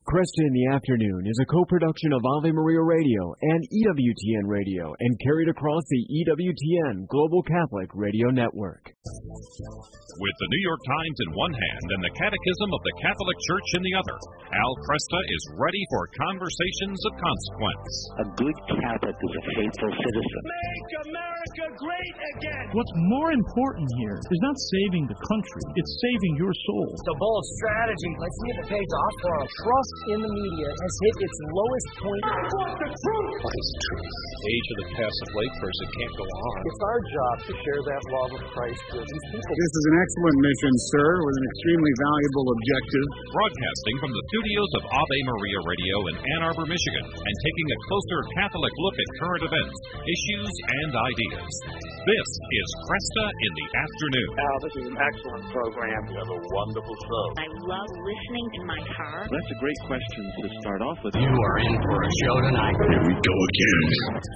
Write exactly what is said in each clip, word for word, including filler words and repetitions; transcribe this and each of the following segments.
Cresta in the Afternoon is a co-production of Ave Maria Radio and E W T N Radio and carried across the E W T N Global Catholic Radio Network. With the New York Times in one hand and the Catechism of the Catholic Church in the other, Al Cresta is ready for conversations of consequence. A good Catholic is a faithful citizen. Make America great again! What's more important here is not saving the country, it's saving your soul. It's a bold strategy. Let's see if it pays off for us. Trust in the media has hit its lowest point. I want the truth! What is truth? The age of the passive layperson can't go on. It's our job to share that love of Christ with these people. This is an excellent mission, sir, with an extremely valuable objective. Broadcasting from the studios of Ave Maria Radio in Ann Arbor, Michigan, and taking a closer Catholic look at current events, issues, and ideas. This is Cresta in the Afternoon. Al, this is an excellent program. You have a wonderful show. I love listening in my car. That's a great question to start off with. You are in for a show tonight. Here we go again.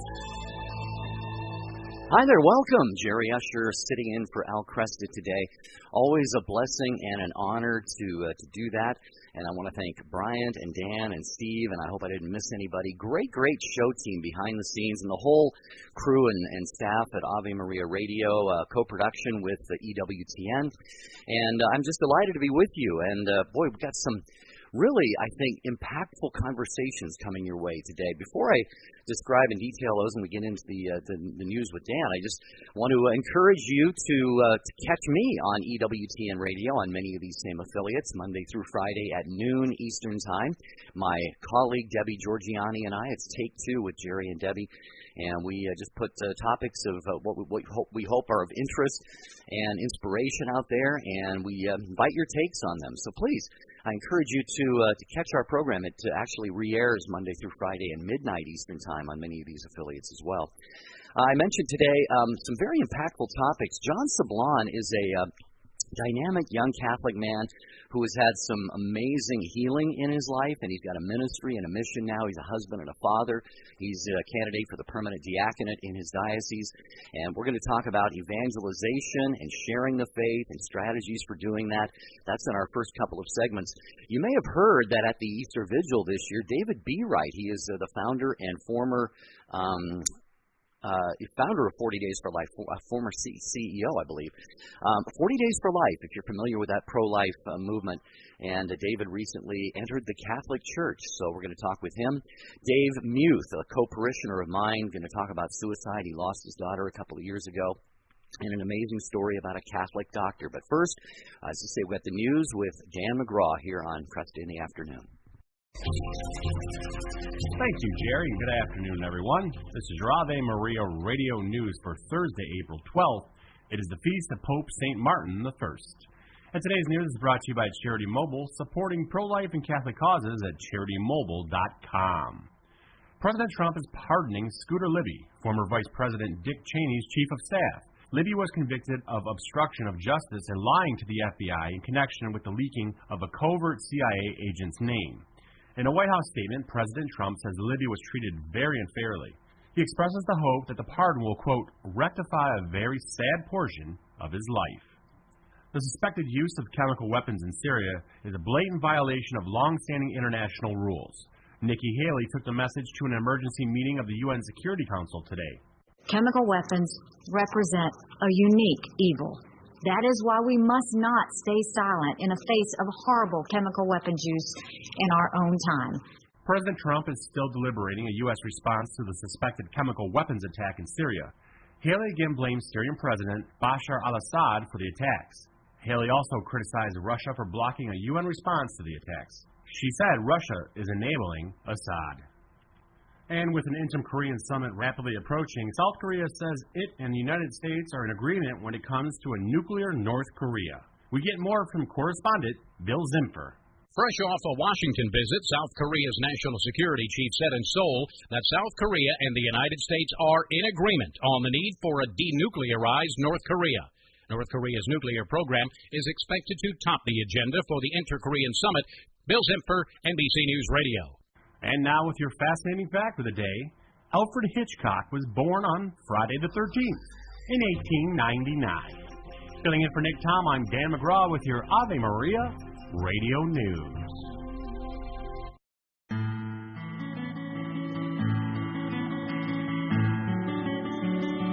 Hi there, welcome. Jerry Usher sitting in for Al Cresta today. Always a blessing and an honor to uh, to do that. And I want to thank Bryant and Dan and Steve, and I hope I didn't miss anybody. Great, great show team behind the scenes, and the whole crew and, and staff at Ave Maria Radio, uh, co-production with the E W T N. And uh, I'm just delighted to be with you. And uh, boy, we've got some really, I think, impactful conversations coming your way today. Before I describe in detail those and we get into the, uh, the the news with Dan, I just want to encourage you to uh, to catch me on E W T N Radio on many of these same affiliates, Monday through Friday at noon Eastern Time. My colleague Debbie Georgiani and I, it's Take Two with Jerry and Debbie, and we uh, just put uh, topics of uh, what, we, what hope, we hope are of interest and inspiration out there, and we uh, invite your takes on them. So please, I encourage you to uh, to catch our program. It uh, actually re-airs Monday through Friday and midnight Eastern Time on many of these affiliates as well. Uh, I mentioned today um, some very impactful topics. John Sablon is a uh, dynamic young Catholic man who has had some amazing healing in his life, and he's got a ministry and a mission now. He's a husband and a father. He's a candidate for the permanent diaconate in his diocese, and we're going to talk about evangelization and sharing the faith and strategies for doing that. That's in our first couple of segments. You may have heard that at the Easter Vigil this year, David B. Wright, he is uh, the founder and former um, Uh, founder of forty Days for Life, a former C E O, I believe. Um, forty Days for Life, if you're familiar with that pro-life uh, movement. And uh, David recently entered the Catholic Church, so we're going to talk with him. Dave Muth, a co-parishioner of mine, going to talk about suicide. He lost his daughter a couple of years ago. And an amazing story about a Catholic doctor. But first, uh, as I say, we've got the news with Dan McGraw here on Cresta in the Afternoon. Thank you, Jerry, and good afternoon, everyone. This is your Ave Maria Radio News for Thursday, April twelfth. It is the feast of Pope Saint Martin the First. And today's news is brought to you by Charity Mobile, supporting pro-life and Catholic causes at charity mobile dot com. President Trump is pardoning Scooter Libby, former Vice President Dick Cheney's chief of staff. Libby was convicted of obstruction of justice and lying to the F B I in connection with the leaking of a covert C I A agent's name. In a White House statement, President Trump says Libby was treated very unfairly. He expresses the hope that the pardon will, quote, rectify a very sad portion of his life. The suspected use of chemical weapons in Syria is a blatant violation of long-standing international rules. Nikki Haley took the message to an emergency meeting of the U N Security Council today. Chemical weapons represent a unique evil. That is why we must not stay silent in the face of horrible chemical weapons use in our own time. President Trump is still deliberating a U S response to the suspected chemical weapons attack in Syria. Haley again blames Syrian President Bashar al-Assad for the attacks. Haley also criticized Russia for blocking a U N response to the attacks. She said Russia is enabling Assad. And with an Inter Korean summit rapidly approaching, South Korea says it and the United States are in agreement when it comes to a nuclear North Korea. We get more from correspondent Bill Zimfer. Fresh off a Washington visit, South Korea's national security chief said in Seoul that South Korea and the United States are in agreement on the need for a denuclearized North Korea. North Korea's nuclear program is expected to top the agenda for the Inter-Korean summit. Bill Zimfer, N B C News Radio. And now with your fascinating fact of the day, Alfred Hitchcock was born on Friday the thirteenth in eighteen ninety-nine. Filling in for Nick Tom, I'm Dan McGraw with your Ave Maria Radio News.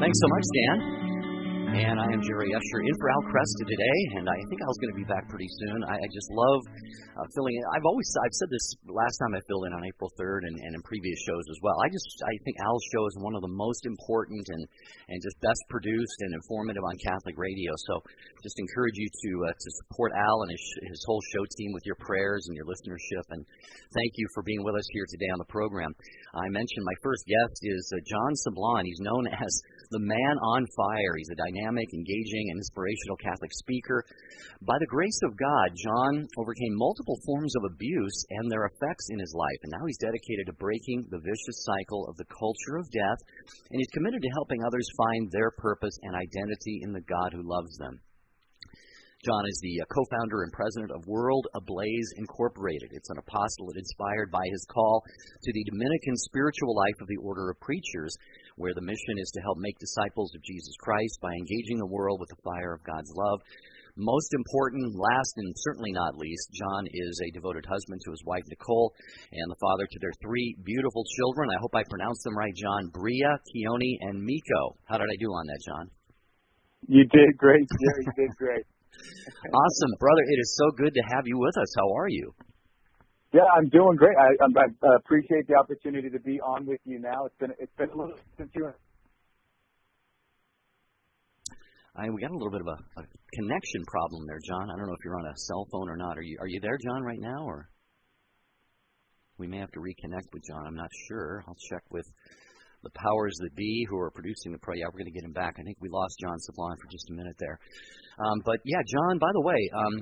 thanks so much, Dan. And I am Jerry Usher in for Al Cresta today, and I think Al's going to be back pretty soon. I, I just love uh, filling in. I've always I've said this last time I filled in on April third and, and in previous shows as well. I just I think Al's show is one of the most important and, and just best produced and informative on Catholic radio. So just encourage you to uh, to support Al and his, his whole show team with your prayers and your listenership. And thank you for being with us here today on the program. I mentioned my first guest is uh, John Sablon. He's known as the Man on Fire. He's a dynamic, engaging, and inspirational Catholic speaker. By the grace of God, John overcame multiple forms of abuse and their effects in his life, and now he's dedicated to breaking the vicious cycle of the culture of death, and he's committed to helping others find their purpose and identity in the God who loves them. John is the co-founder and president of World Ablaze Incorporated. It's an apostolate inspired by his call to the Dominican spiritual life of the Order of Preachers, where the mission is to help make disciples of Jesus Christ by engaging the world with the fire of God's love. Most important, last and certainly not least, John is a devoted husband to his wife, Nicole, and the father to their three beautiful children. I hope I pronounced them right, John. Bria, Keone, and Miko. How did I do on that, John? You did great, Jerry. You did great. Awesome, brother. It is so good to have you with us. How are you? Yeah, I'm doing great. I, I, I appreciate the opportunity to be on with you now. It's been it's been a little since you. I, we got a little bit of a, a connection problem there, John. I don't know if you're on a cell phone or not. Are you Are you there, John, right now, or we may have to reconnect with John. I'm not sure. I'll check with the powers that be who are producing the program. Yeah, we're going to get him back. I think we lost John Sablon for just a minute there. Um, but, yeah, John, by the way, um,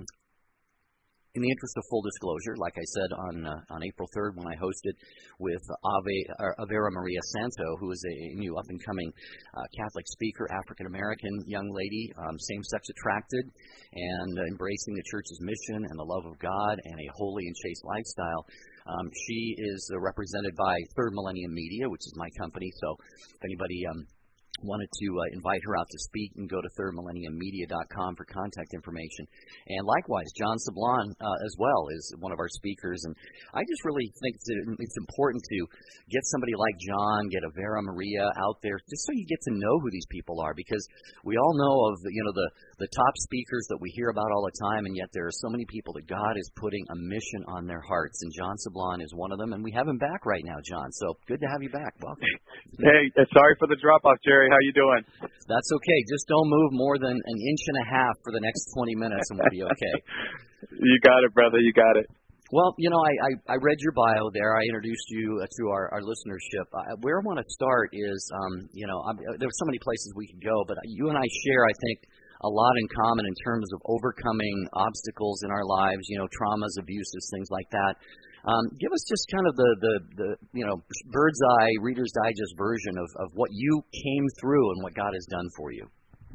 in the interest of full disclosure, like I said on uh, on April third when I hosted with Ave, uh, Avera Maria Santo, who is a new up-and-coming uh, Catholic speaker, African-American young lady, um, same-sex attracted, and uh, embracing the Church's mission and the love of God and a holy and chaste lifestyle. Um, she is uh, represented by Third Millennium Media, which is my company, so if anybody um, wanted to uh, invite her out to speak, and go to third millennium media dot com for contact information. And likewise, John Sablon uh, as well is one of our speakers. And I just really think that it's important to get somebody like John, get a Vera Maria out there, just so you get to know who these people are, because we all know of you know the the top speakers that we hear about all the time, and yet there are so many people that God is putting a mission on their hearts, and John Sablon is one of them. And we have him back right now, John. So good to have you back. Welcome. Hey, sorry for the drop-off, Jerry. How you doing? That's okay. Just don't move more than an inch and a half for the next twenty minutes, and we'll be okay. You got it, brother. You got it. Well, you know, I, I, I read your bio there. I introduced you uh, to our, our listenership. Uh, where I want to start is, um, you know, I'm, there are so many places we could go, but you and I share, I think, a lot in common in terms of overcoming obstacles in our lives, you know, traumas, abuses, things like that. Um, give us just kind of the, the, the you know, bird's eye, Reader's Digest version of, of what you came through and what God has done for you.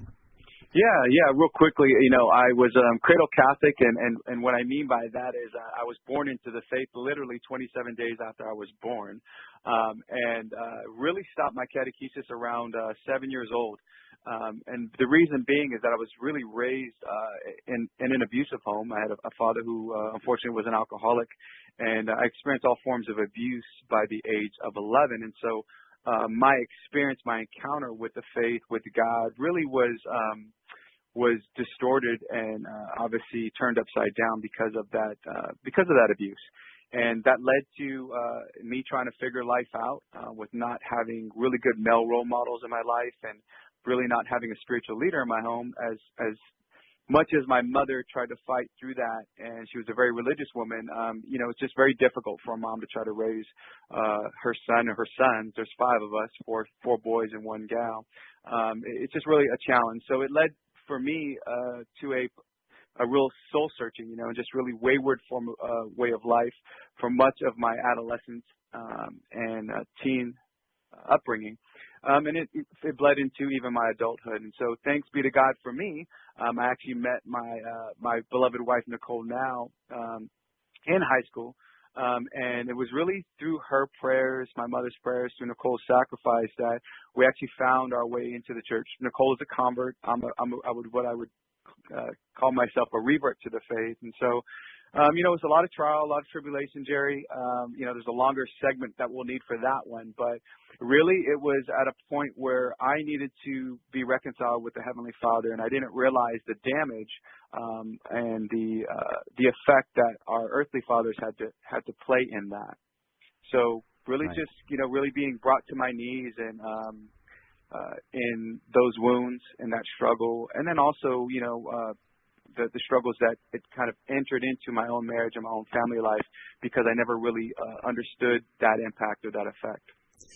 Yeah, yeah, real quickly, you know, I was um, cradle Catholic, and, and, and what I mean by that is uh, I was born into the faith literally twenty-seven days after I was born, um, and uh, really stopped my catechesis around uh, seven years old. Um, and the reason being is that I was really raised uh, in, in an abusive home. I had a, a father who uh, unfortunately was an alcoholic, and uh, I experienced all forms of abuse by the age of eleven. And so uh, my experience, my encounter with the faith, with God, really was um, was distorted and uh, obviously turned upside down because of that uh, because of that abuse. And that led to uh, me trying to figure life out uh, with not having really good male role models in my life, and really not having a spiritual leader in my home. As as much as my mother tried to fight through that, and she was a very religious woman, um, you know, it's just very difficult for a mom to try to raise uh, her son or her sons. There's five of us, four four boys and one gal. Um, it's just really a challenge. So it led for me uh, to a a real soul searching, you know, and just really wayward form of, uh, way of life for much of my adolescence um, and uh, teen upbringing. Um, and it, it bled into even my adulthood. And so thanks be to God for me, um, I actually met my uh, my beloved wife, Nicole, now um, in high school. Um, and it was really through her prayers, my mother's prayers, through Nicole's sacrifice, that we actually found our way into the church. Nicole is a convert. I'm a, I'm a, I would what I would uh, call myself a revert to the faith. And so Um, you know, it's a lot of trial, a lot of tribulation, Jerry. Um, you know, there's a longer segment that we'll need for that one. But really, it was at a point where I needed to be reconciled with the Heavenly Father, and I didn't realize the damage um, and the uh, the effect that our earthly fathers had to had to play in that. So really right. just, you know, really being brought to my knees and um, uh, in those wounds and that struggle. And then also, you know, uh, The, the struggles that it kind of entered into my own marriage and my own family life because I never really uh, understood that impact or that effect.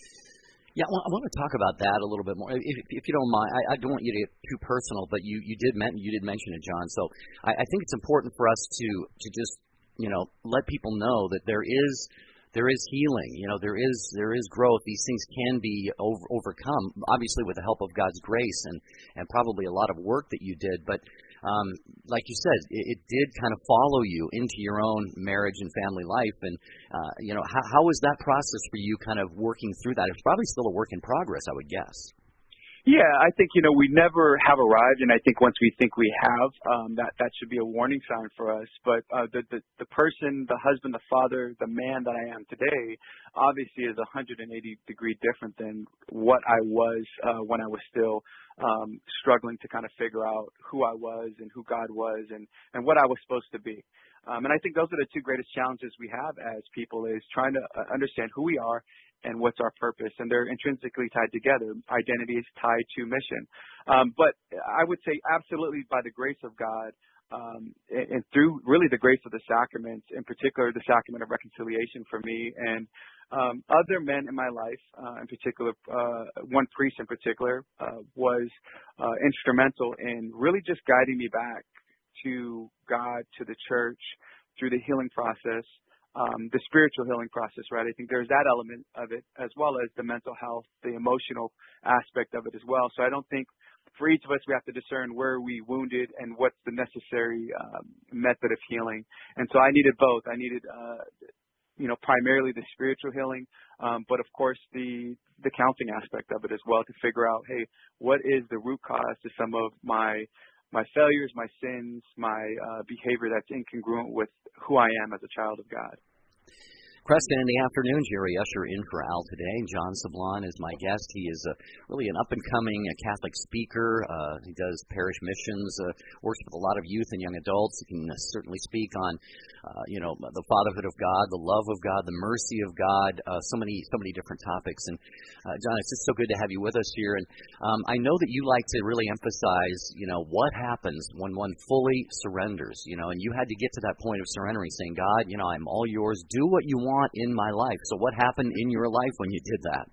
Yeah, well, I want to talk about that a little bit more, if, if you don't mind. I, I don't want you to get too personal, but you, you did men- you did mention it, John. So I, I think it's important for us to to just you know let people know that there is there is healing. You know, there is there is growth. These things can be over, overcome, obviously with the help of God's grace and and probably a lot of work that you did, but. Um, like you said, it, it did kind of follow you into your own marriage and family life. And, uh, you know, how, how was that process for you kind of working through that? It's probably still a work in progress, I would guess. Yeah, I think, you know, we never have arrived. And I think once we think we have, um, that, that should be a warning sign for us. But uh, the, the, the person, the husband, the father, the man that I am today, obviously is one hundred eighty degree different than what I was uh, when I was still Um, struggling to kind of figure out who I was and who God was and, and what I was supposed to be. Um, and I think those are the two greatest challenges we have as people is trying to understand who we are and what's our purpose. And they're intrinsically tied together. Identity is tied to mission. Um, but I would say absolutely by the grace of God um, and, and through really the grace of the sacraments, in particular the sacrament of reconciliation for me and Um, other men in my life, uh, in particular, uh, one priest in particular, uh, was uh, instrumental in really just guiding me back to God, to the church, through the healing process, um, the spiritual healing process, right? I think there's that element of it, as well as the mental health, the emotional aspect of it as well. So I don't think for each of us we have to discern where we wounded and what's the necessary um, method of healing. And so I needed both. I needed uh, you know, primarily the spiritual healing, um, but of course the the counseling aspect of it as well to figure out, hey, what is the root cause to some of my my failures, my sins, my uh, behavior that's incongruent with who I am as a child of God. Preston, in the afternoon, Jerry Usher in for Al today. John Sablon is my guest. He is a, really an up-and-coming uh, Catholic speaker. Uh, he does parish missions, uh, works with a lot of youth and young adults. He can uh, certainly speak on, uh, you know, the fatherhood of God, the love of God, the mercy of God, uh, so many so many different topics. And, uh, John, it's just so good to have you with us here. And um, I know that you like to really emphasize, you know, what happens when one fully surrenders, you know, and you had to get to that point of surrendering, saying, God, you know, I'm all yours. Do what you want in my life. So what happened in your life when you did that?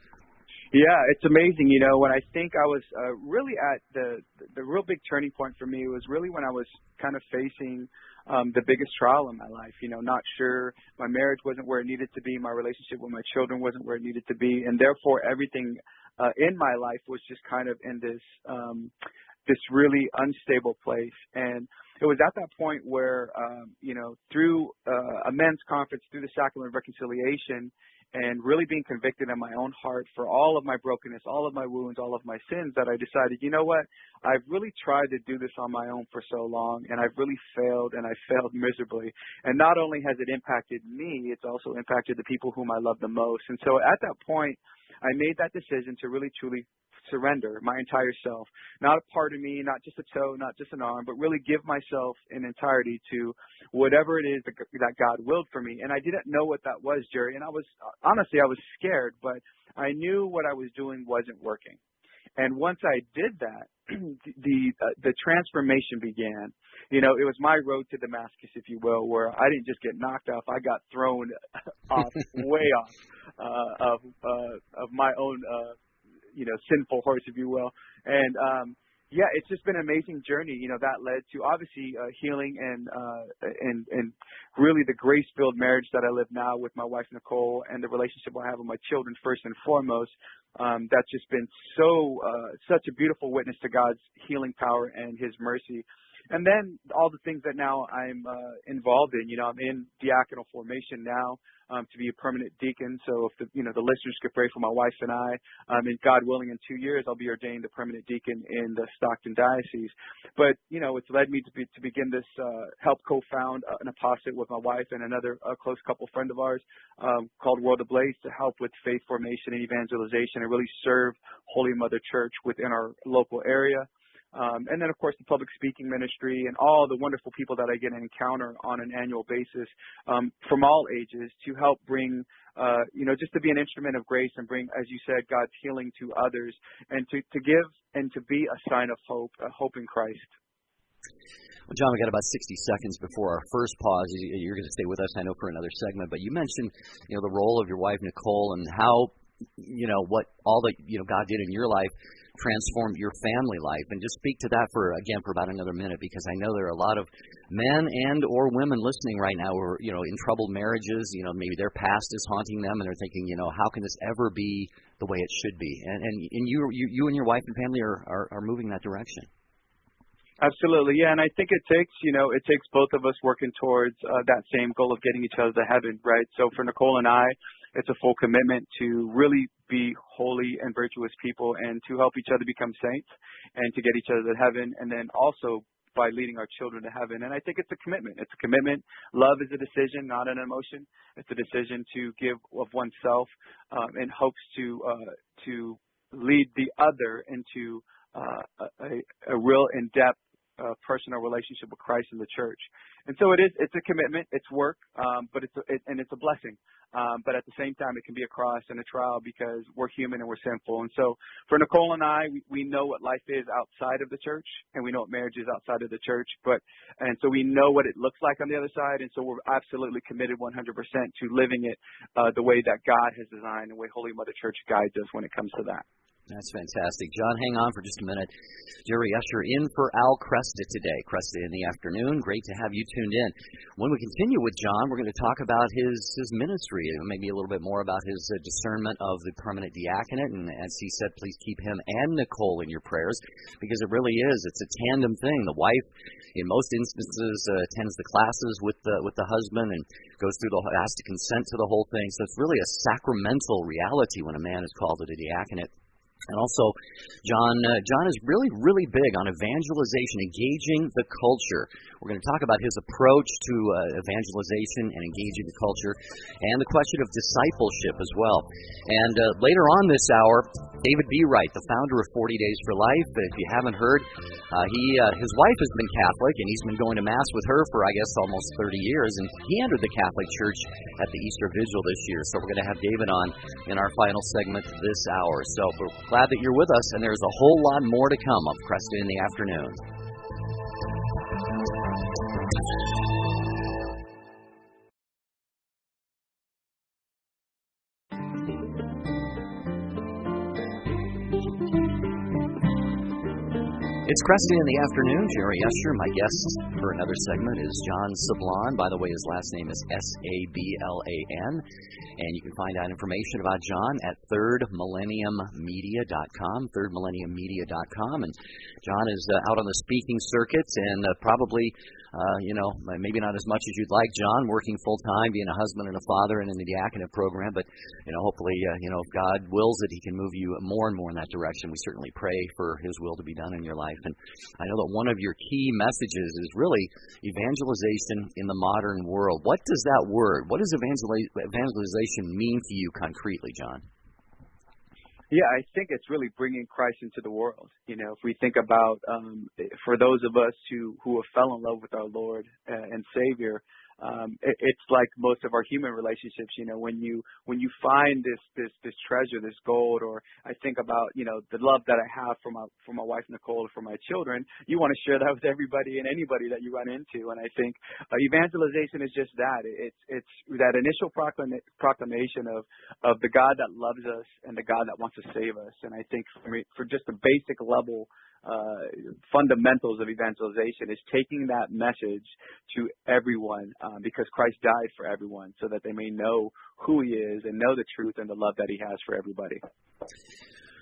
Yeah, it's amazing. You know, when I think I was uh, really at the the real big turning point for me was really when I was kind of facing um, the biggest trial in my life. You know, not sure, my marriage wasn't where it needed to be, my relationship with my children wasn't where it needed to be, and therefore everything uh, in my life was just kind of in this um, this really unstable place. And it was at that point where, um, you know, through uh, a men's conference, through the sacrament of reconciliation, and really being convicted in my own heart for all of my brokenness, all of my wounds, all of my sins, that I decided, you know what, I've really tried to do this on my own for so long, and I've really failed, and I failed miserably. And not only has it impacted me, it's also impacted the people whom I love the most. And so at that point, I made that decision to really, truly surrender my entire self, not a part of me, not just a toe, not just an arm, but really give myself in entirety to whatever it is that, that God willed for me. And I didn't know what that was, Jerry. And I was, honestly, I was scared, but I knew what I was doing wasn't working. And once I did that, the uh, the transformation began. You know, it was my road to Damascus, if you will, where I didn't just get knocked off; I got thrown off, way off uh, of uh, of my own, uh, you know, sinful horse, if you will. And um, yeah, it's just been an amazing journey. You know, that led to obviously uh, healing and uh, and and really the grace-filled marriage that I live now with my wife Nicole, and the relationship I have with my children first and foremost. Um, that's just been so uh, such a beautiful witness to God's healing power and His mercy. and then all the things that now I'm uh, involved in. You know, I'm in diaconal formation now um, to be a permanent deacon. So if the, you know, the listeners could pray for my wife and I, um, and God willing, in two years I'll be ordained a permanent deacon in the Stockton Diocese. But you know, it's led me to be, to begin this uh, help co-found uh, an apostolate with my wife and another uh, close couple friend of ours um, called World Ablaze to help with faith formation and evangelization and really serve Holy Mother Church within our local area. Um, and then, of course, the public speaking ministry and all the wonderful people that I get to encounter on an annual basis um, from all ages to help bring, uh, you know, just to be an instrument of grace and bring, as you said, God's healing to others and to, to give and to be a sign of hope, a hope in Christ. Well, John, we got about sixty seconds before our first pause. You're going to stay with us, I know, for another segment. But you mentioned, you know, the role of your wife, Nicole, and how, you know, what all that, you know, God did in your life transformed your family life. And just speak to that for, again, for about another minute, because I know there are a lot of men and or women listening right now who are, you know, in troubled marriages. You know, maybe their past is haunting them and they're thinking, you know, how can this ever be the way it should be? And and, and you, you you and your wife and family are, are, are moving that direction. Absolutely, yeah, and I think it takes, you know, it takes both of us working towards uh, that same goal of getting each other to heaven, right? So for Nicole and I, it's a full commitment to really be holy and virtuous people and to help each other become saints and to get each other to heaven, and then also by leading our children to heaven. And I think it's a commitment. It's a commitment. Love is a decision, not an emotion. It's a decision to give of oneself um, in hopes to uh, to lead the other into uh, a, a real in-depth Uh, personal relationship with Christ and the church. And so it is, it's a commitment, it's work, um, but it's a, it, and it's a blessing. Um, but at the same time, it can be a cross and a trial because we're human and we're sinful. And so for Nicole and I, we, we know what life is outside of the church, and we know what marriage is outside of the church. But, and so we know what it looks like on the other side. And so we're absolutely committed one hundred percent to living it uh, the way that God has designed and the way Holy Mother Church guides us when it comes to that. That's fantastic. John, hang on for just a minute. Jerry Usher in for Al Kresta today. Kresta in the afternoon. Great to have you tuned in. When we continue with John, we're going to talk about his, his ministry and maybe a little bit more about his uh, discernment of the permanent diaconate. And as he said, please keep him and Nicole in your prayers, because it really is. It's a tandem thing. The wife, in most instances, uh, attends the classes with the, with the husband and goes through the, has to consent to the whole thing. So it's really a sacramental reality when a man is called to the diaconate. And also, John uh, John is really, really big on evangelization, engaging the culture. We're going to talk about his approach to uh, evangelization and engaging the culture, and the question of discipleship as well. And uh, later on this hour, David B. Wright, the founder of forty days for life. If you haven't heard, uh, he uh, his wife has been Catholic, and he's been going to Mass with her for, I guess, almost thirty years. And he entered the Catholic Church at the Easter Vigil this year. So we're going to have David on in our final segment this hour. So we're glad that you're with us, and there's a whole lot more to come of Kresta in the afternoon. It's Kresta in the afternoon. Jerry Usher, my guest for another segment, is John Sablon. By the way, his last name is S A B L A N. And you can find out information about John at third millennium media dot com, third millennium media dot com. And John is uh, out on the speaking circuit and uh, probably, uh, you know, maybe not as much as you'd like, John, working full-time, being a husband and a father and in the diaconate program. But, you know, hopefully, uh, you know, if God wills it, he can move you more and more in that direction. We certainly pray for his will to be done in your life. And I know that one of your key messages is really evangelization in the modern world. What does that word, what does evangelization mean to you concretely, John? Yeah, I think it's really bringing Christ into the world. You know, if we think about, um, for those of us who, who have fell in love with our Lord and Savior, Um, it, it's like most of our human relationships, you know, when you when you find this this this treasure, this gold, or I think about, you know, the love that I have for my for my wife Nicole, for my children, you want to share that with everybody and anybody that you run into. And I think uh, evangelization is just that. It's it's that initial proclam- proclamation of of the God that loves us and the God that wants to save us. And I think for me, for just a basic level, Uh, fundamentals of evangelization is taking that message to everyone um, because Christ died for everyone so that they may know who he is and know the truth and the love that he has for everybody.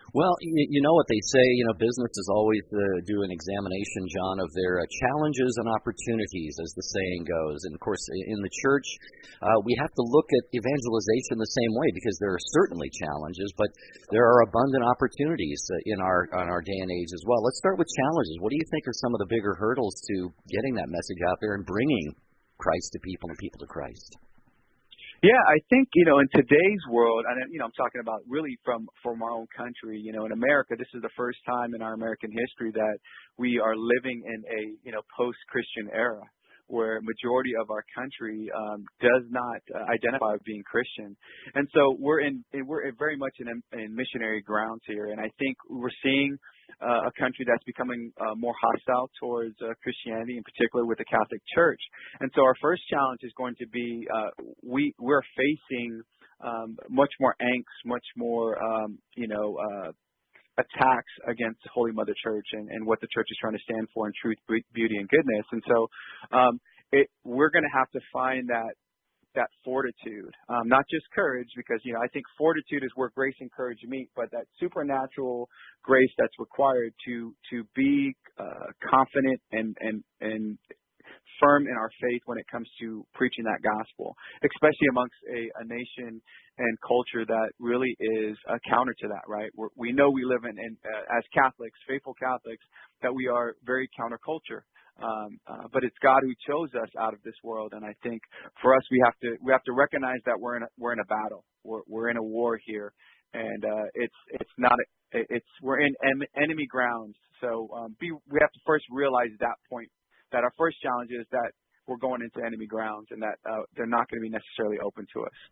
Well, you, you know what they say, you know, businesses always uh, do an examination, John, of their uh, challenges and opportunities, as the saying goes. And, of course, in the church, uh, we have to look at evangelization the same way, because there are certainly challenges, but there are abundant opportunities uh, in our on our day and age as well. Let's start with challenges. What do you think are some of the bigger hurdles to getting that message out there and bringing Christ to people and people to Christ? Yeah, I think, you know, in today's world, and, you know, I'm talking about really from, from our own country, you know, in America, this is the first time in our American history that we are living in a, you know, post-Christian era, where majority of our country um, does not uh, identify with being Christian. And so we're in, we're very much in, in missionary grounds here. And I think we're seeing uh, a country that's becoming uh, more hostile towards uh, Christianity, in particular with the Catholic Church. And so our first challenge is going to be uh, we, we're facing um, much more angst, much more, um, you know, uh, attacks against Holy Mother Church and, and what the church is trying to stand for in truth, beauty, and goodness. And so um, it, we're going to have to find that that fortitude, um, not just courage, because, you know, I think fortitude is where grace and courage meet, but that supernatural grace that's required to to be uh, confident and, and, and firm in our faith when it comes to preaching that gospel, especially amongst a, a nation and culture that really is a counter to that, right? We're, we know we live in, in uh, as Catholics, faithful Catholics, that we are very counterculture. Um, uh, but it's God who chose us out of this world, and I think for us, we have to we have to recognize that we're in a, we're in a battle, we're we're in a war here, and uh, it's it's not a, it's we're in en- enemy grounds. So um, be, we have to first realize that point, that our first challenge is that we're going into enemy grounds, and that uh, they're not going to be necessarily open to us.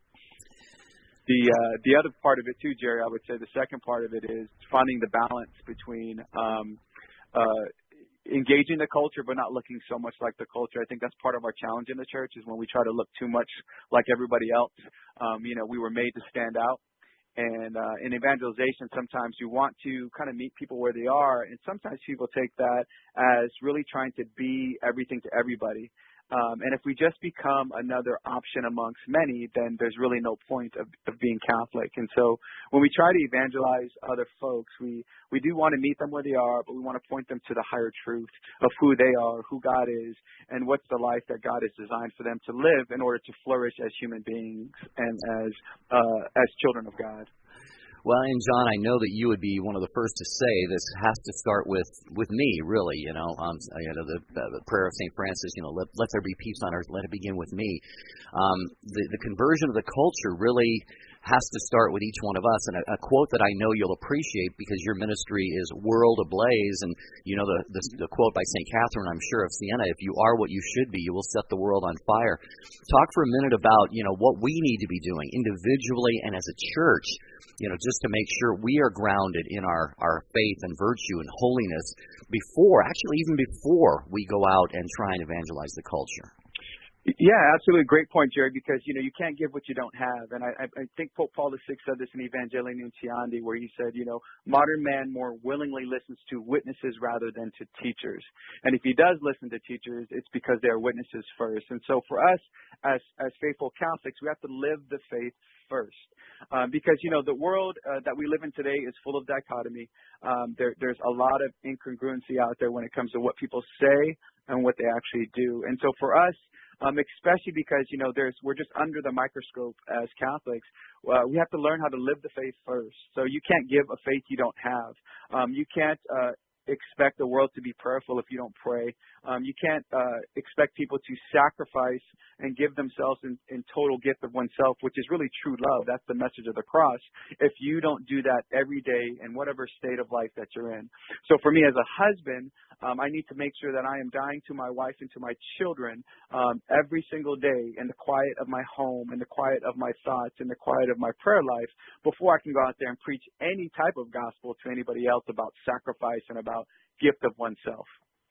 The uh, the other part of it too, Jerry, I would say the second part of it is finding the balance between um, uh, engaging the culture but not looking so much like the culture. I think that's part of our challenge in the church, is when we try to look too much like everybody else. Um, you know, we were made to stand out. And uh, in evangelization, sometimes you want to kind of meet people where they are, and sometimes people take that as really trying to be everything to everybody. Um, and if we just become another option amongst many, then there's really no point of, of being Catholic. And so when we try to evangelize other folks, we, we do want to meet them where they are, but we want to point them to the higher truth of who they are, who God is, and what's the life that God has designed for them to live in order to flourish as human beings and as uh, as children of God. Well, and John, I know that you would be one of the first to say this has to start with, with me, really. You know, um, you know the, the prayer of Saint Francis. You know, let, let there be peace on earth. Let it begin with me. Um, the, the conversion of the culture really has to start with each one of us. And a, a quote that I know you'll appreciate, because your ministry is world ablaze, and you know the, the, the quote by Saint Catherine, I'm sure, of Siena: "If you are what you should be, you will set the world on fire." Talk for a minute about, you know, what we need to be doing individually and as a church, you know, just to make sure we are grounded in our, our faith and virtue and holiness before, actually even before we go out and try and evangelize the culture. Yeah, absolutely. Great point, Jared, because, you know, you can't give what you don't have. And I, I think Pope Paul the Sixth said this in Evangelii Nuntiandi, where he said, you know, modern man more willingly listens to witnesses rather than to teachers. And if he does listen to teachers, it's because they're witnesses first. And so for us as, as faithful Catholics, we have to live the faith first. Um, because, you know, the world uh, that we live in today is full of dichotomy. Um, there, there's a lot of incongruency out there when it comes to what people say and what they actually do. And so for us, Um, especially because, you know, there's we're just under the microscope as Catholics. Uh, we have to learn how to live the faith first. So you can't give a faith you don't have. Um, you can't uh, expect the world to be prayerful if you don't pray. Um, you can't uh, expect people to sacrifice and give themselves in, in total gift of oneself, which is really true love. That's the message of the cross. If you don't do that every day in whatever state of life that you're in. So for me as a husband, um, I need to make sure that I am dying to my wife and to my children um, every single day in the quiet of my home, in the quiet of my thoughts, in the quiet of my prayer life, before I can go out there and preach any type of gospel to anybody else about sacrifice and about gift of oneself.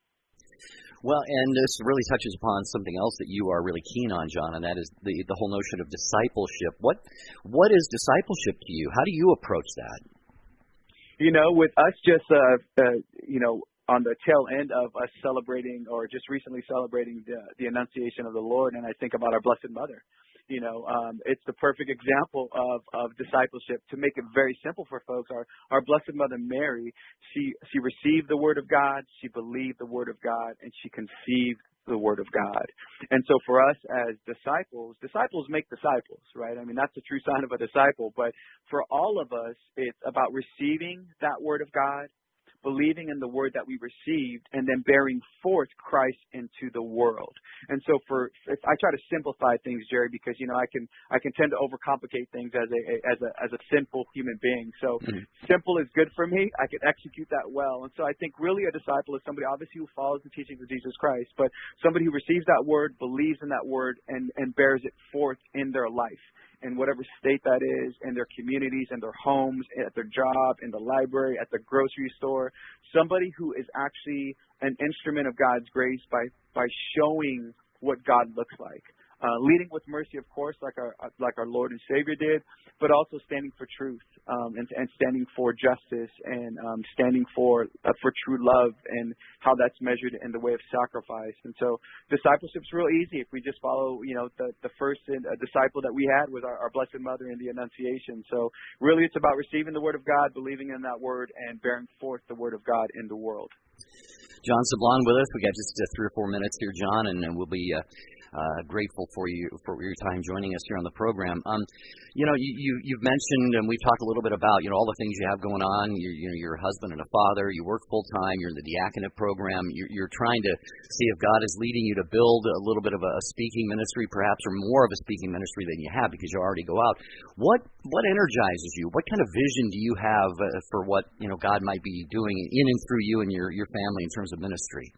Well, and this really touches upon something else that you are really keen on, John, and that is the the whole notion of discipleship. What what is discipleship to you? How do you approach that? You know, with us just, uh, uh, you know, on the tail end of us celebrating, or just recently celebrating the, the Annunciation of the Lord, and I think about our Blessed Mother. You know, um, it's the perfect example of, of discipleship. To make it very simple for folks, our, our Blessed Mother Mary, she, she received the Word of God, she believed the Word of God, and she conceived the Word of God. And so for us as disciples, disciples make disciples, right? I mean, that's the true sign of a disciple. But for all of us, it's about receiving that Word of God, believing in the word that we received, and then bearing forth Christ into the world. And so for, if I try to simplify things, Jerry, because, you know, I can, I can tend to overcomplicate things as a, as a, as a sinful human being. So mm-hmm. simple is good for me. I can execute that well. And so I think really a disciple is somebody obviously who follows the teachings of Jesus Christ, but somebody who receives that word, believes in that word, and, and bears it forth in their life, in whatever state that is, in their communities, in their homes, at their job, in the library, at the grocery store. Somebody who is actually an instrument of God's grace by, by showing what God looks like. Uh, leading with mercy, of course, like our like our Lord and Savior did, but also standing for truth um, and, and standing for justice and um, standing for uh, for true love and how that's measured in the way of sacrifice. And so discipleship's real easy if we just follow, you know, the, the first uh, disciple that we had was our, our Blessed Mother in the Annunciation. So really it's about receiving the Word of God, believing in that Word, and bearing forth the Word of God in the world. John Sablon with us. We got just uh, three or four minutes here, John, and, and we'll be uh, uh, grateful for you for your time joining us here on the program. Um, you know, you, you you've mentioned, and we've talked a little bit about, you know, all the things you have going on. You're, you know, you're a husband and a father. You work full time. You're in the diaconate program. You're, you're trying to see if God is leading you to build a little bit of a speaking ministry, perhaps, or more of a speaking ministry than you have because you already go out. What what energizes you? What kind of vision do you have uh, for what, you know, God might be doing in and through you and your your family in terms of ministry?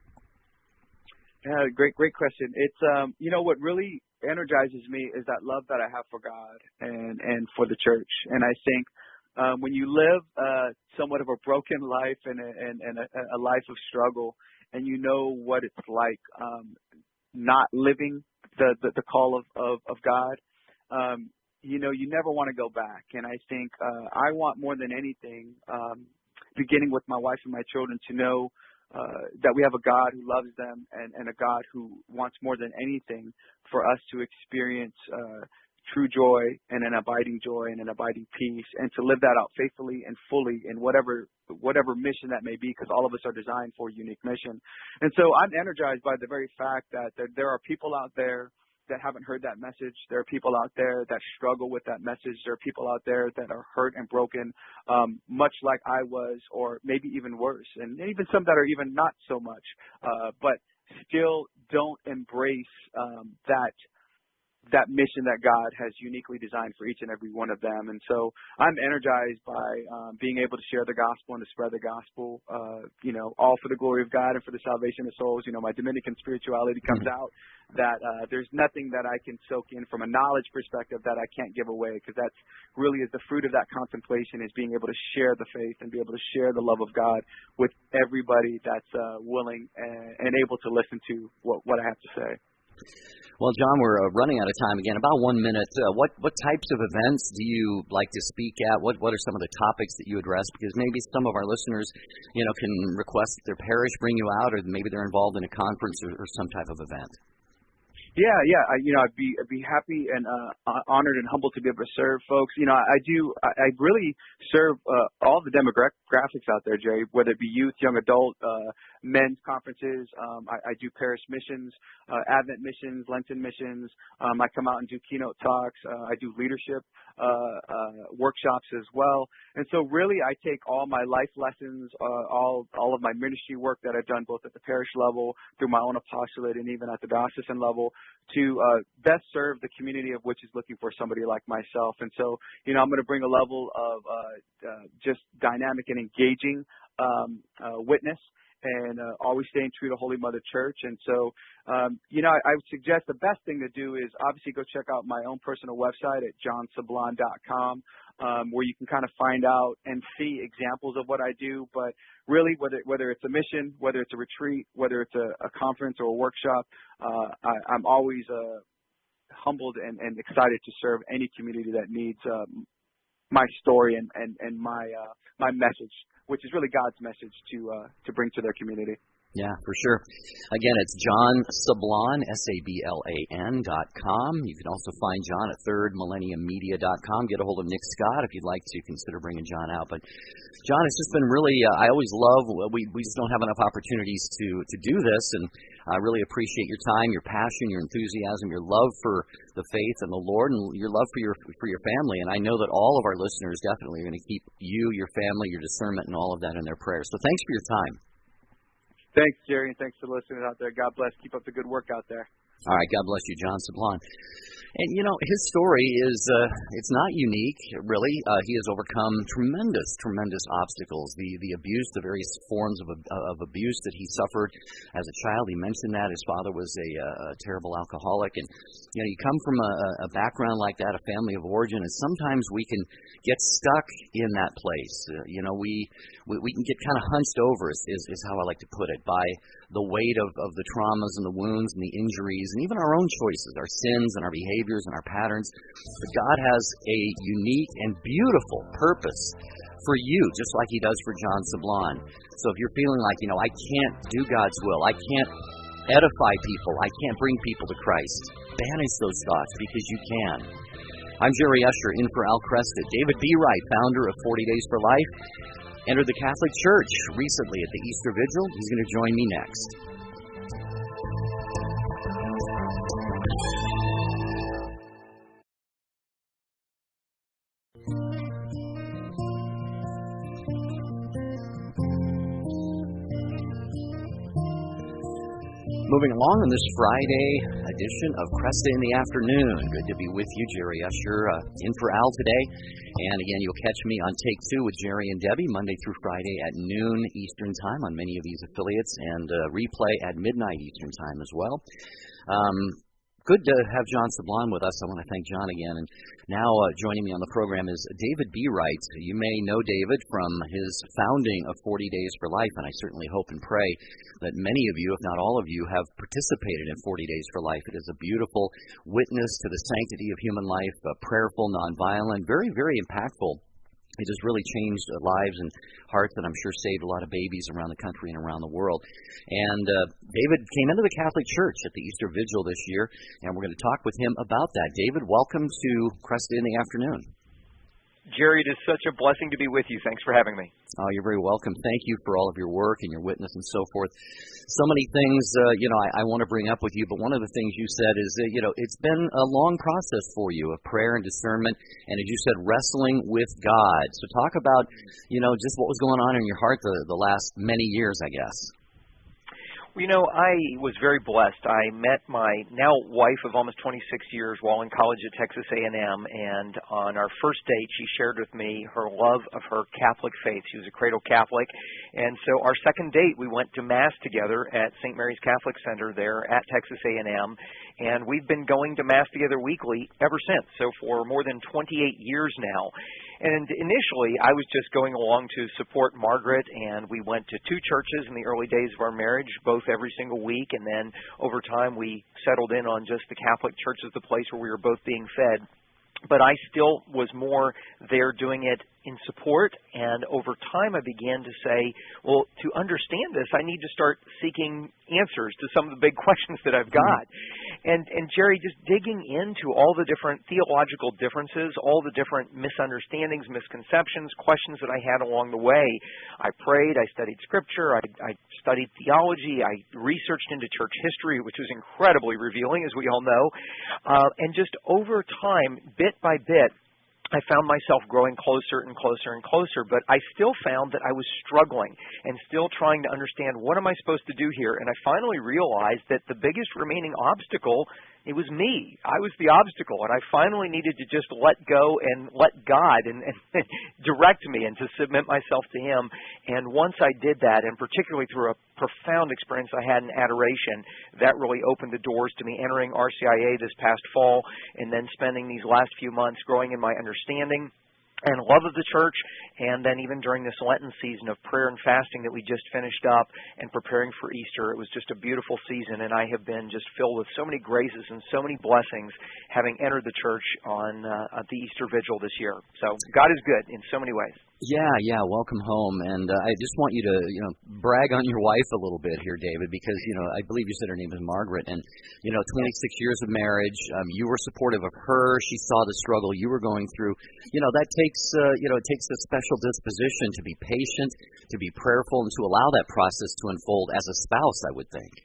Yeah, great, great question. It's, um, you know, what really energizes me is that love that I have for God and, and for the church. And I think um, when you live uh, somewhat of a broken life and, a, and, and a, a life of struggle, and you know what it's like um, not living the, the, the call of, of, of God, um, you know, you never want to go back. And I think uh, I want more than anything, um, beginning with my wife and my children, to know Uh, that we have a God who loves them and, and a God who wants more than anything for us to experience uh, true joy and an abiding joy and an abiding peace, and to live that out faithfully and fully in whatever whatever mission that may be, because all of us are designed for a unique mission. And so I'm energized by the very fact that there, there are people out there that haven't heard that message. There are people out there that struggle with that message. There are people out there that are hurt and broken, um, much like I was, or maybe even worse, and even some that are even not so much, uh, but still don't embrace um, that that mission that God has uniquely designed for each and every one of them. And so I'm energized by um, being able to share the gospel and to spread the gospel, uh, you know, all for the glory of God and for the salvation of souls. You know, my Dominican spirituality comes out that uh, there's nothing that I can soak in from a knowledge perspective that I can't give away, because that's really is the fruit of that contemplation, is being able to share the faith and be able to share the love of God with everybody that's uh, willing and, and able to listen to what, what I have to say. Well, John, we're uh, running out of time again. About one minute. Uh, what what types of events do you like to speak at? What what are some of the topics that you address? Because maybe some of our listeners, you know, can request that their parish bring you out, or maybe they're involved in a conference or, or some type of event. Yeah, yeah. I, you know, I'd be I'd be happy and uh, honored and humbled to be able to serve folks. You know, I, I do. I, I really serve uh, all the demographics out there, Jerry. Whether it be youth, young adult, uh, men's conferences. Um, I, I do parish missions, uh, Advent missions, Lenten missions. Um, I come out and do keynote talks. Uh, I do leadership uh, uh, workshops as well. And so, really, I take all my life lessons, uh, all all of my ministry work that I've done, both at the parish level, through my own apostolate, and even at the diocesan level, to uh, best serve the community of which is looking for somebody like myself. And so, you know, I'm going to bring a level of uh, uh, just dynamic and engaging um, uh, witness, and uh, always staying true to Holy Mother Church. And so, um, you know, I, I would suggest the best thing to do is obviously go check out my own personal website at john sablon dot com, um, where you can kind of find out and see examples of what I do. But really, whether whether it's a mission, whether it's a retreat, whether it's a, a conference or a workshop, uh, I, I'm always uh, humbled and, and excited to serve any community that needs um, my story and, and, and my uh, my message, which is really God's message to uh, to bring to their community. Yeah, for sure. Again, it's John Sablon, S A B L A N dot com. You can also find John at third millennium media dot com. Get a hold of Nick Scott if you'd like to consider bringing John out. But, John, it's just been really, uh, I always love, we, we just don't have enough opportunities to, to do this, and I really appreciate your time, your passion, your enthusiasm, your love for the faith and the Lord, and your love for your for your family. And I know that all of our listeners definitely are going to keep you, your family, your discernment, and all of that in their prayers. So thanks for your time. Thanks, Jerry, and thanks for listening out there. God bless. Keep up the good work out there. All right, God bless you, John Sablon. And, you know, his story is, uh, it's not unique, really. Uh, he has overcome tremendous, tremendous obstacles. The the abuse, the various forms of of abuse that he suffered as a child. He mentioned that. His father was a, a terrible alcoholic. And, you know, you come from a, a background like that, a family of origin, and sometimes we can get stuck in that place. Uh, you know, we, we, we can get kind of hunched over, is, is, is how I like to put it, by the weight of, of the traumas and the wounds and the injuries and even our own choices, our sins and our behaviors and our patterns. But God has a unique and beautiful purpose for you, just like He does for John Sablon. So if you're feeling like, you know, I can't do God's will, I can't edify people, I can't bring people to Christ, banish those thoughts because you can. I'm Jerry Usher, in for Al Kresta. David B. Wright, founder of forty days for Life, entered the Catholic Church recently at the Easter Vigil. He's going to join me next. Moving along on this Friday edition of Kresta in the Afternoon. Good to be with you, Jerry Usher, uh, in for Al today. And again, you'll catch me on Take Two with Jerry and Debbie Monday through Friday at noon Eastern Time on many of these affiliates, and uh, replay at midnight Eastern Time as well. Um, Good to have John Sablon with us. I want to thank John again. And now uh, joining me on the program is David B. Wright. You may know David from his founding of forty days for Life, and I certainly hope and pray that many of you, if not all of you, have participated in forty days for Life. It is a beautiful witness to the sanctity of human life, uh, prayerful, nonviolent, very, very impactful. It has really changed lives and hearts, and I'm sure saved a lot of babies around the country and around the world. And uh, David came into the Catholic Church at the Easter Vigil this year, and we're going to talk with him about that. David, welcome to Kresta in the Afternoon. Jerry, it is such a blessing to be with you. Thanks for having me. Oh, you're very welcome. Thank you for all of your work and your witness and so forth. So many things, uh, you know, I, I want to bring up with you, but one of the things you said is that, you know, it's been a long process for you of prayer and discernment, and as you said, wrestling with God. So talk about, you know, just what was going on in your heart the, the last many years, I guess. Well, you know, I was very blessed. I met my now wife of almost twenty-six years while in college at Texas A and M, and on our first date, she shared with me her love of her Catholic faith. She was a cradle Catholic, and so our second date, we went to Mass together at Saint Mary's Catholic Center there at Texas A and M, and we've been going to Mass together weekly ever since, so for more than twenty-eight years now. And initially, I was just going along to support Margaret, and we went to two churches in the early days of our marriage, both every single week, and then over time we settled in on just the Catholic Church as the place where we were both being fed. But I still was more there doing it in support, and over time I began to say, well, to understand this, I need to start seeking answers to some of the big questions that I've got. And, and Jerry, just digging into all the different theological differences, all the different misunderstandings, misconceptions, questions that I had along the way. I prayed, I studied Scripture, I, I studied theology, I researched into church history, which was incredibly revealing, as we all know. Uh, and just over time, bit by bit, I found myself growing closer and closer and closer, but I still found that I was struggling and still trying to understand, what am I supposed to do here? And I finally realized that the biggest remaining obstacle, it was me. I was the obstacle, and I finally needed to just let go and let God and, and direct me and to submit myself to Him. And once I did that, and particularly through a profound experience I had in adoration, that really opened the doors to me entering R C I A this past fall, and then spending these last few months growing in my understanding and love of the church, and then even during this Lenten season of prayer and fasting that we just finished up and preparing for Easter, it was just a beautiful season, and I have been just filled with so many graces and so many blessings having entered the church on uh, at the Easter Vigil this year. So God is good in so many ways. Yeah, yeah, welcome home. And uh, I just want you to, you know, brag on your wife a little bit here, David, because, you know, I believe you said her name is Margaret. And, you know, twenty-six years of marriage, um, you were supportive of her. She saw the struggle you were going through. You know, that takes, uh, you know, it takes a special disposition to be patient, to be prayerful, and to allow that process to unfold as a spouse, I would think.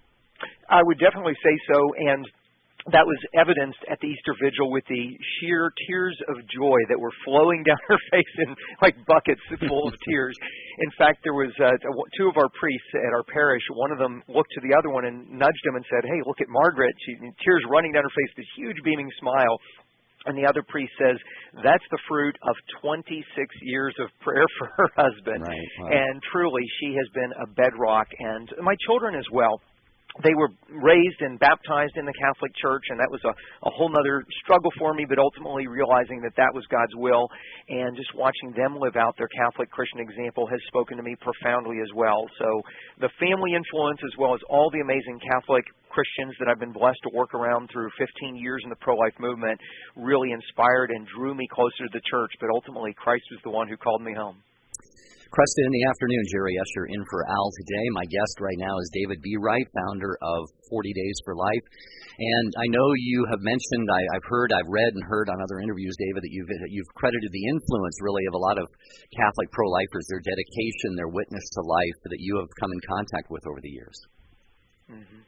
I would definitely say so. And that was evidenced at the Easter Vigil with the sheer tears of joy that were flowing down her face in like buckets full of tears. In fact, there was uh, two of our priests at our parish. One of them looked to the other one and nudged him and said, "Hey, look at Margaret." She, tears running down her face, this huge beaming smile. And the other priest says, that's the fruit of twenty-six years of prayer for her husband. Right. Wow. And truly, she has been a bedrock. And my children as well. They were raised and baptized in the Catholic Church, and that was a, a whole other struggle for me, but ultimately realizing that that was God's will, and just watching them live out their Catholic Christian example has spoken to me profoundly as well. So the family influence, as well as all the amazing Catholic Christians that I've been blessed to work around through fifteen years in the pro-life movement, really inspired and drew me closer to the Church, but ultimately Christ was the one who called me home. Cresta in the afternoon, Jerry Escher in for Al today. My guest right now is David B. Wright, founder of forty days for life. And I know you have mentioned, I, I've heard, I've read and heard on other interviews, David, that you've, you've credited the influence really of a lot of Catholic pro-lifers, their dedication, their witness to life that you have come in contact with over the years. Mm-hmm.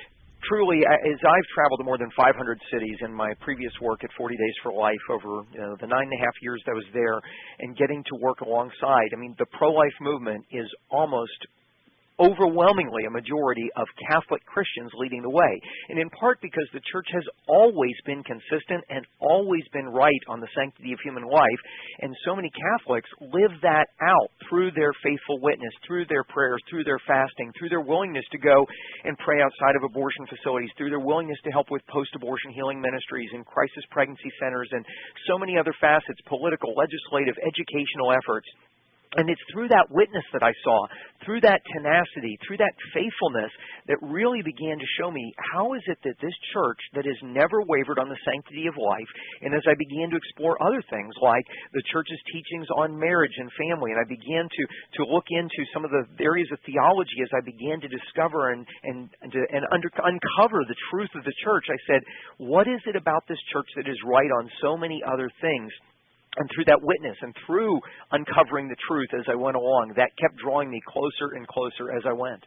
Truly, as I've traveled to more than five hundred cities in my previous work at forty days for life over you know, the nine and a half years that I was there, and getting to work alongside, I mean, the pro-life movement is almost overwhelmingly a majority of Catholic Christians leading the way. And in part because the Church has always been consistent and always been right on the sanctity of human life. And so many Catholics live that out through their faithful witness, through their prayers, through their fasting, through their willingness to go and pray outside of abortion facilities, through their willingness to help with post-abortion healing ministries and crisis pregnancy centers and so many other facets, political, legislative, educational efforts. And it's through that witness that I saw, through that tenacity, through that faithfulness that really began to show me how is it that this church that has never wavered on the sanctity of life, and as I began to explore other things like the church's teachings on marriage and family, and I began to, to look into some of the areas of theology as I began to discover and, and, and, to, and under, uncover the truth of the church, I said, what is it about this church that is right on so many other things? And through that witness and through uncovering the truth as I went along, that kept drawing me closer and closer as I went.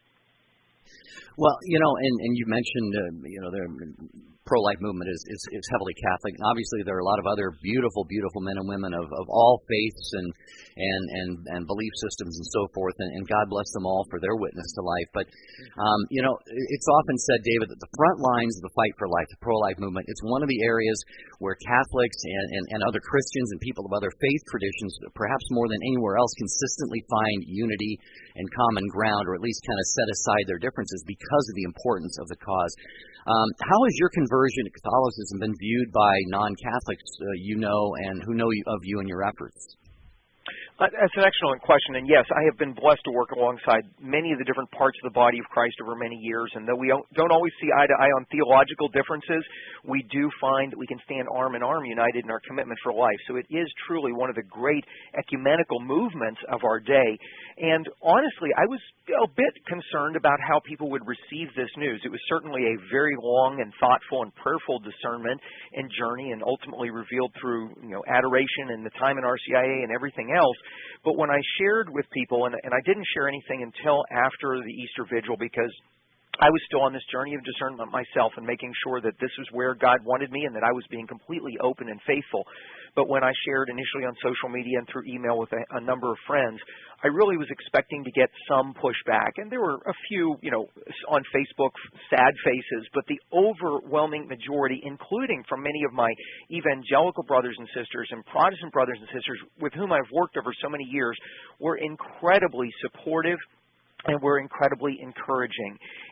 Well, you know, and, and you mentioned, uh, you know, the pro-life movement is, is, is heavily Catholic. And obviously, there are a lot of other beautiful, beautiful men and women of, of all faiths and, and, and, and belief systems and so forth. And, and God bless them all for their witness to life. But, um, you know, it's often said, David, that the front lines of the fight for life, the pro-life movement, it's one of the areas where Catholics and, and, and other Christians and people of other faith traditions, perhaps more than anywhere else, consistently find unity and common ground, or at least kind of set aside their differences because of the importance of the cause. Um, how has your conversion to Catholicism been viewed by non-Catholics uh, you know and who know you, of you and your efforts? Uh, that's an excellent question, and yes, I have been blessed to work alongside many of the different parts of the body of Christ over many years, and though we don't, don't always see eye to eye on theological differences, we do find that we can stand arm in arm united in our commitment for life. So it is truly one of the great ecumenical movements of our day, and honestly, I was a bit concerned about how people would receive this news. It was certainly a very long and thoughtful and prayerful discernment and journey, and ultimately revealed through you know adoration and the time in R C I A and everything else. But when I shared with people, and, and I didn't share anything until after the Easter Vigil because I was still on this journey of discernment myself and making sure that this was where God wanted me and that I was being completely open and faithful. But when I shared initially on social media and through email with a, a number of friends, I really was expecting to get some pushback. And there were a few, you know, on Facebook, sad faces, but the overwhelming majority, including from many of my evangelical brothers and sisters and Protestant brothers and sisters with whom I've worked over so many years, were incredibly supportive and were incredibly encouraging.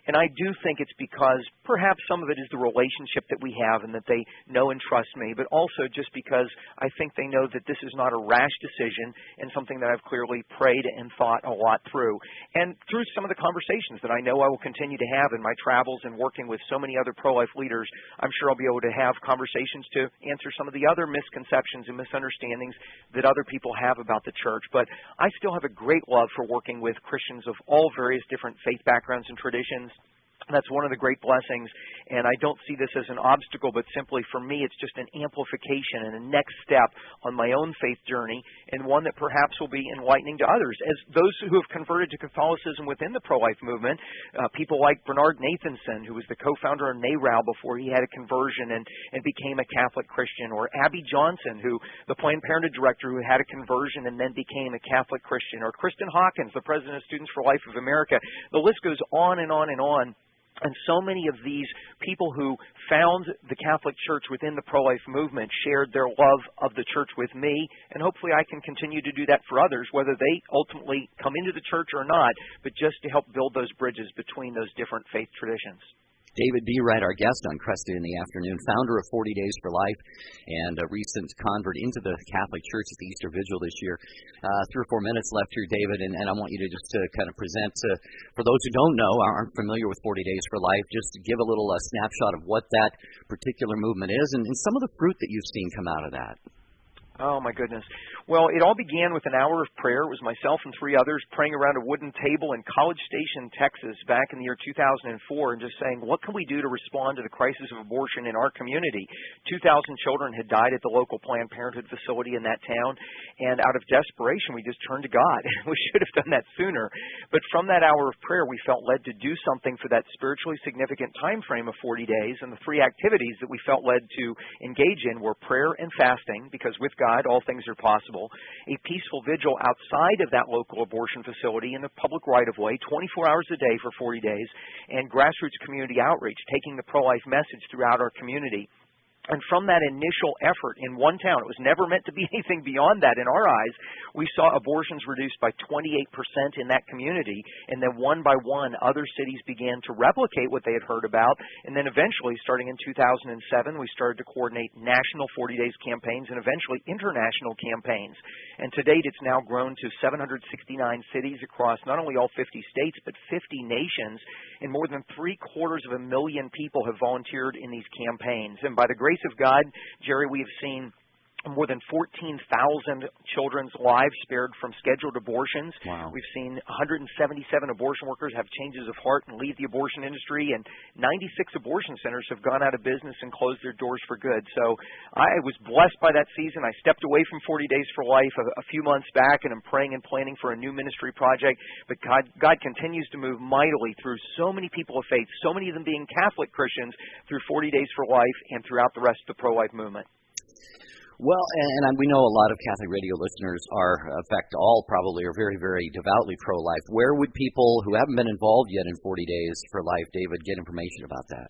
And I do think it's because perhaps some of it is the relationship that we have and that they know and trust me, but also just because I think they know that this is not a rash decision and something that I've clearly prayed and thought a lot through. And through some of the conversations that I know I will continue to have in my travels and working with so many other pro-life leaders, I'm sure I'll be able to have conversations to answer some of the other misconceptions and misunderstandings that other people have about the church. But I still have a great love for working with Christians of all various different faith backgrounds and traditions. That's one of the great blessings, and I don't see this as an obstacle, but simply for me it's just an amplification and a next step on my own faith journey, and one that perhaps will be enlightening to others. As those who have converted to Catholicism within the pro-life movement, uh, people like Bernard Nathanson, who was the co-founder of NARAL before he had a conversion and, and became a Catholic Christian, or Abby Johnson, who the Planned Parenthood director who had a conversion and then became a Catholic Christian, or Kristen Hawkins, the president of Students for Life of America. The list goes on and on and on. And so many of these people who found the Catholic Church within the pro-life movement shared their love of the church with me, and hopefully I can continue to do that for others, whether they ultimately come into the church or not, but just to help build those bridges between those different faith traditions. David B. Wright, our guest on Cresta in the Afternoon, founder of forty Days for Life and a recent convert into the Catholic Church at the Easter Vigil this year. Uh, three or four minutes left here, David, and, and I want you to just to kind of present, to, for those who don't know, aren't familiar with forty Days for Life, just to give a little uh, snapshot of what that particular movement is and, and some of the fruit that you've seen come out of that. Oh, my goodness. Well, it all began with an hour of prayer. It was myself and three others praying around a wooden table in College Station, Texas, back in the year two thousand four, and just saying, what can we do to respond to the crisis of abortion in our community? two thousand children had died at the local Planned Parenthood facility in that town, and out of desperation, we just turned to God. We should have done that sooner. But from that hour of prayer, we felt led to do something for that spiritually significant time frame of forty days, and the three activities that we felt led to engage in were prayer and fasting, because with God, all things are possible. A peaceful vigil outside of that local abortion facility in the public right-of-way, twenty-four hours a day for forty days, and grassroots community outreach, taking the pro-life message throughout our community. And from that initial effort in one town, it was never meant to be anything beyond that in our eyes, we saw abortions reduced by twenty-eight percent in that community. And then one by one, other cities began to replicate what they had heard about. And then eventually, starting in two thousand seven, we started to coordinate national forty days campaigns and eventually international campaigns. And to date, it's now grown to seven hundred sixty-nine cities across not only all fifty states, but fifty nations. And more than three quarters of a million people have volunteered in these campaigns. And by the grace of God, Jerry, we have seen more than fourteen thousand children's lives spared from scheduled abortions. Wow. We've seen one hundred seventy-seven abortion workers have changes of heart and leave the abortion industry, and ninety-six abortion centers have gone out of business and closed their doors for good. So I was blessed by that season. I stepped away from forty Days for Life a, a few months back, and I'm praying and planning for a new ministry project. But God, God continues to move mightily through so many people of faith, so many of them being Catholic Christians, through forty Days for Life and throughout the rest of the pro-life movement. Well, and we know a lot of Catholic radio listeners are, in fact, all probably are very, very devoutly pro-life. Where would people who haven't been involved yet in forty Days for Life, David, get information about that?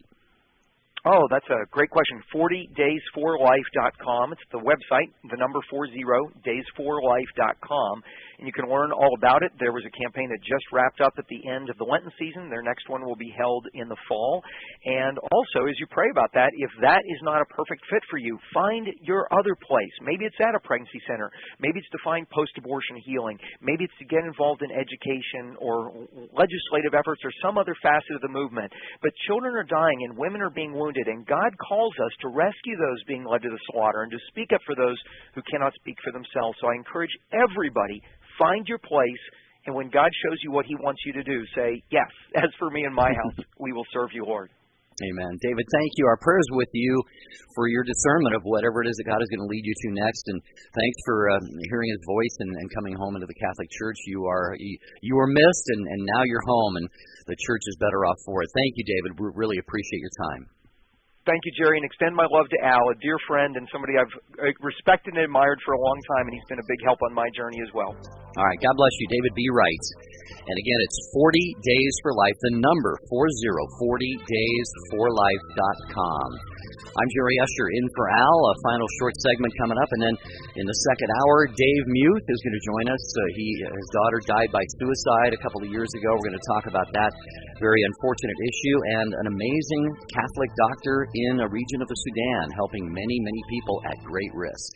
Oh, that's a great question. forty days for life dot com. It's the website, the number forty, days for life dot com. And you can learn all about it. There was a campaign that just wrapped up at the end of the Lenten season. Their next one will be held in the fall. And also, as you pray about that, if that is not a perfect fit for you, find your other place. Maybe it's at a pregnancy center. Maybe it's to find post-abortion healing. Maybe it's to get involved in education or legislative efforts or some other facet of the movement. But children are dying and women are being wounded, and God calls us to rescue those being led to the slaughter and to speak up for those who cannot speak for themselves. So I encourage everybody, find your place, and when God shows you what He wants you to do, say, yes, as for me and my house, we will serve you, Lord. Amen. David, thank you. Our prayers with you for your discernment of whatever it is that God is going to lead you to next. And thanks for uh, hearing His voice and, and coming home into the Catholic Church. You are you, you were missed, and, and now you're home, and the Church is better off for it. Thank you, David. We really appreciate your time. Thank you, Jerry, and extend my love to Al, a dear friend and somebody I've respected and admired for a long time, and he's been a big help on my journey as well. All right. God bless you. David B. Wright. And again, it's forty Days for Life, the number forty, forty days for life dot com. I'm Jerry Usher in for Al. A final short segment coming up, and then in the second hour, Dave Muth is going to join us. Uh, he, his daughter died by suicide a couple of years ago. We're going to talk about that very unfortunate issue, and an amazing Catholic doctor in a region of the Sudan helping many, many people at great risk.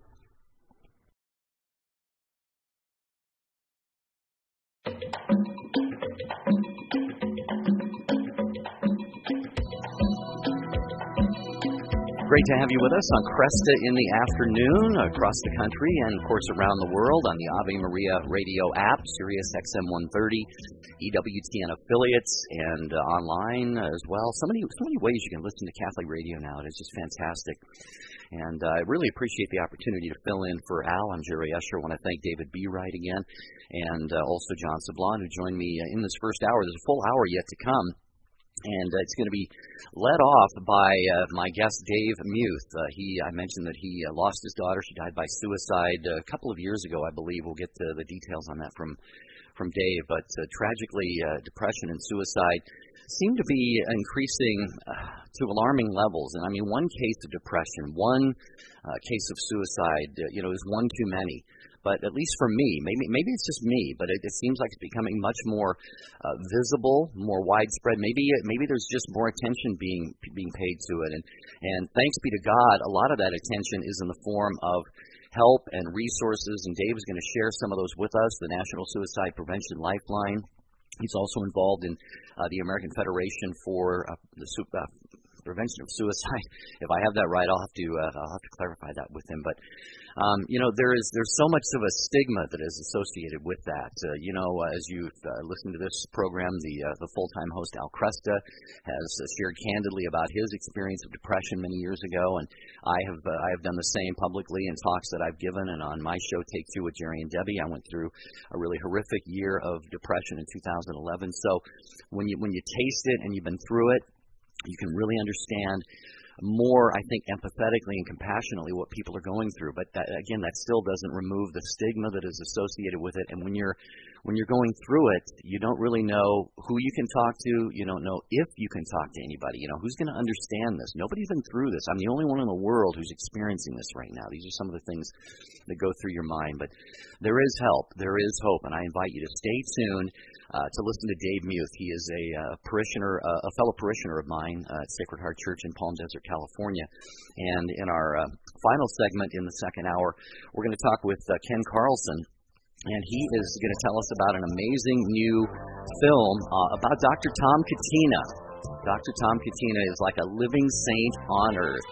Great to have you with us on Cresta in the afternoon across the country and, of course, around the world on the Ave Maria Radio app, Sirius X M one thirty, E W T N affiliates, and uh, online as well. So many, so many ways you can listen to Catholic radio now. It is just fantastic. And uh, I really appreciate the opportunity to fill in for Al. I'm Jerry Usher. I want to thank David B. Wright again, and uh, also John Sablon, who joined me uh, in this first hour. There's a full hour yet to come. And uh, it's going to be led off by uh, my guest, Dave Muth. Uh, he, I mentioned that he uh, lost his daughter. She died by suicide uh, a couple of years ago, I believe. We'll get the, the details on that from, from Dave. But uh, tragically, uh, depression and suicide seem to be increasing uh, to alarming levels. And I mean, one case of depression, one uh, case of suicide, uh, you know, is one too many. But at least for me, maybe maybe it's just me, but it, it seems like it's becoming much more uh, visible, more widespread. Maybe maybe there's just more attention being being paid to it, and and thanks be to God, a lot of that attention is in the form of help and resources. And Dave is going to share some of those with us. The National Suicide Prevention Lifeline. He's also involved in uh, the American Federation for uh, the uh, Prevention of Suicide. If I have that right, I'll have to uh, I'll have to clarify that with him. But um, you know, there is there's so much of a stigma that is associated with that. Uh, you know, uh, as you've uh, listened to this program, the uh, the full-time host Al Cresta has uh, shared candidly about his experience of depression many years ago, and I have uh, I have done the same publicly in talks that I've given, and on my show Take Two with Jerry and Debbie, I went through a really horrific year of depression in two thousand eleven. So when you when you taste it and you've been through it, you can really understand more, I think, empathetically and compassionately what people are going through. But that, again, that still doesn't remove the stigma that is associated with it. And when you're when you're going through it, you don't really know who you can talk to. You don't know if you can talk to anybody. You know, who's going to understand this? Nobody's been through this. I'm the only one in the world who's experiencing this right now. These are some of the things that go through your mind. But there is help. There is hope. And I invite you to stay tuned uh, to listen to Dave Muth. He is a uh, parishioner, uh, a fellow parishioner of mine uh, at Sacred Heart Church in Palm Desert, California. And in our uh, final segment in the second hour, we're going to talk with uh, Ken Carlson, and he is going to tell us about an amazing new film uh, about Doctor Tom Catena. Doctor Tom Catena is like a living saint on earth.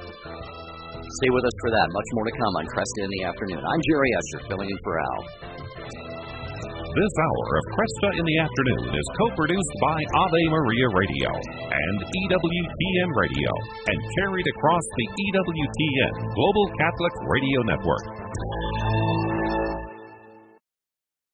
Stay with us for that. Much more to come on Cresta in the afternoon. I'm Jerry Usher, filling in for Al. This hour of Cresta in the Afternoon is co-produced by Ave Maria Radio and E W T N Radio and carried across the E W T N Global Catholic Radio Network.